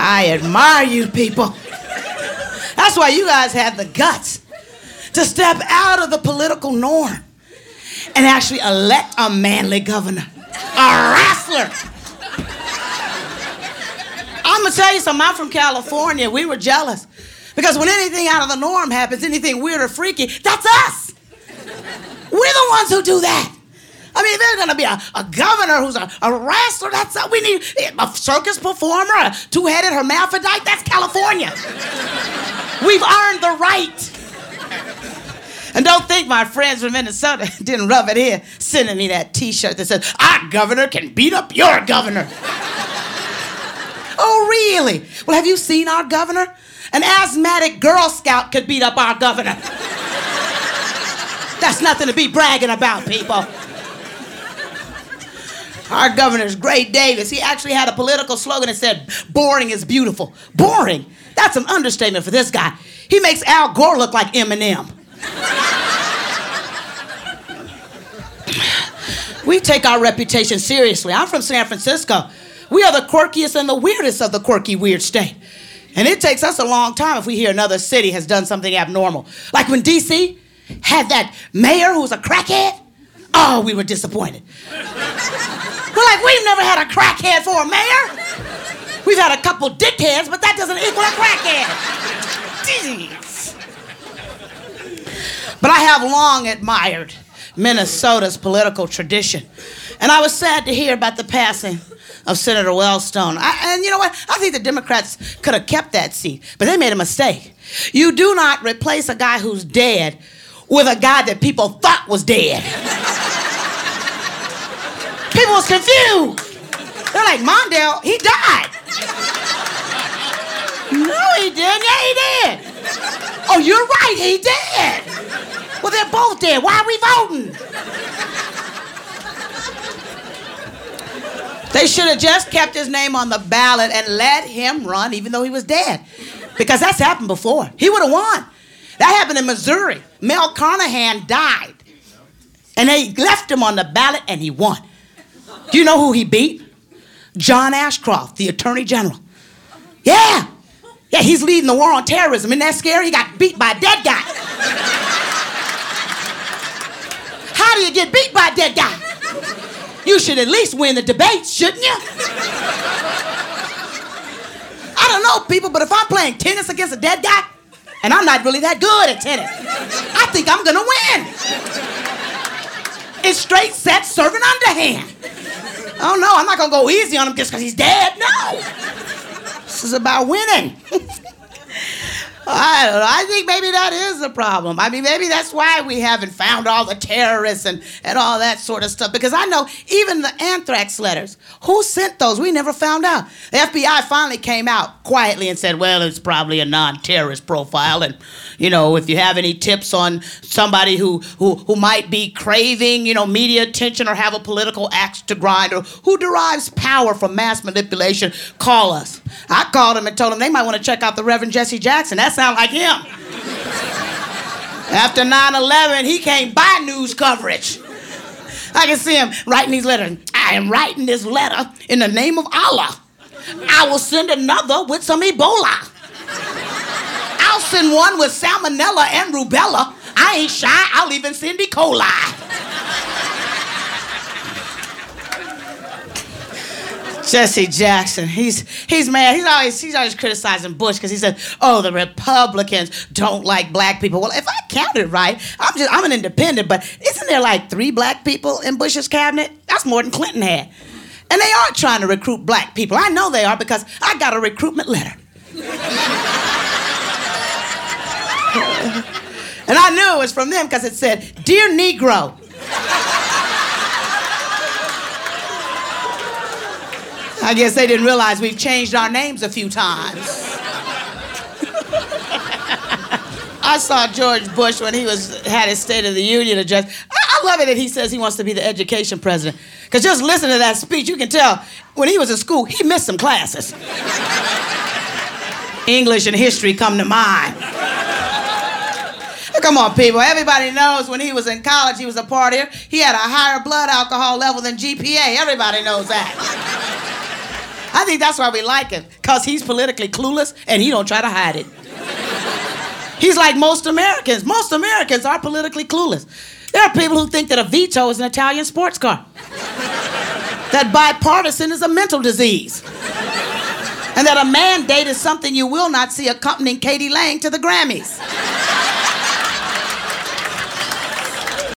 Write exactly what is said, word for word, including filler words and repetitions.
I admire you people. That's why you guys have the guts to step out of the political norm and actually elect a manly governor, a wrestler. I'm gonna tell you something, I'm from California. We were jealous because when anything out of the norm happens, anything weird or freaky, that's us. We're the ones who do that. I mean, if there's gonna be a, a governor who's a, a wrestler, that's what we need. A circus performer, a two-headed hermaphrodite, that's California. We've earned the right. And don't think my friends from Minnesota didn't rub it in, sending me that t-shirt that says, our governor can beat up your governor. Oh, really? Well, have you seen our governor? An asthmatic Girl Scout could beat up our governor. That's nothing to be bragging about, people. Our governor's Gray Davis. He actually had a political slogan that said, boring is beautiful. Boring? That's an understatement for this guy. He makes Al Gore look like Eminem. We take our reputation seriously. I'm from San Francisco. We are the quirkiest and the weirdest of the quirky, weird state. And it takes us a long time if we hear another city has done something abnormal. Like when D C had that mayor who was a crackhead. Oh, we were disappointed. We're like, we've never had a crackhead for a mayor. We've had a couple dickheads, but that doesn't equal a crackhead. Jeez. But I have long admired Minnesota's political tradition. And I was sad to hear about the passing of Senator Wellstone. I, and you know what? I think the Democrats could have kept that seat, but they made a mistake. You do not replace a guy who's dead with a guy that people thought was dead. People was confused. They're like, Mondale, he died. No, he didn't. Yeah, he did. Oh, you're right, he did. Well, they're both dead. Why are we voting? They should have just kept his name on the ballot and let him run even though he was dead. Because that's happened before. He would have won. That happened in Missouri. Mel Carnahan died. And they left him on the ballot and he won. Do you know who he beat? John Ashcroft, the Attorney General. Yeah. Yeah, he's leading the war on terrorism. Isn't that scary? He got beat by a dead guy. How do you get beat by a dead guy? You should at least win the debates, shouldn't you? I don't know, people, but if I'm playing tennis against a dead guy, and I'm not really that good at tennis, I think I'm gonna win. It's straight set serving underhand. Oh no, I'm not gonna go easy on him just because he's dead, no. This is about winning. I don't know. I think maybe that is the problem. I mean, maybe that's why we haven't found all the terrorists and, and all that sort of stuff. Because I know even the anthrax letters, who sent those? We never found out. The F B I finally came out quietly and said, well, it's probably a non-terrorist profile. And, you know, if you have any tips on somebody who, who, who might be craving, you know, media attention or have a political axe to grind or who derives power from mass manipulation, call us. I called him and told him they might want to check out the Reverend Jesse Jackson. That sounds like him. After nine eleven, he can't buy news coverage. I can see him writing these letters. I am writing this letter in the name of Allah. I will send another with some Ebola. I'll send one with salmonella and rubella. I ain't shy, I'll even send E. coli. Jesse Jackson, he's he's mad. He's always he's always criticizing Bush because he said, "Oh, the Republicans don't like black people." Well, if I counted right, I'm just I'm an independent, but isn't there like three black people in Bush's cabinet? That's more than Clinton had. And they are trying to recruit black people. I know they are because I got a recruitment letter. And I knew it was from them because it said, "Dear Negro." I guess they didn't realize we've changed our names a few times. I saw George Bush when he was had his State of the Union address. I, I love it that he says he wants to be the education president. Because just listen to that speech, you can tell when he was in school, he missed some classes. English and history come to mind. Come on, people. Everybody knows when he was in college, he was a partier. He had a higher blood alcohol level than G P A. Everybody knows that. I think that's why we like him, because he's politically clueless and he don't try to hide it. He's like most Americans. Most Americans are politically clueless. There are people who think that a veto is an Italian sports car. That bipartisan is a mental disease. And that a mandate is something you will not see accompanying Katie Lang to the Grammys.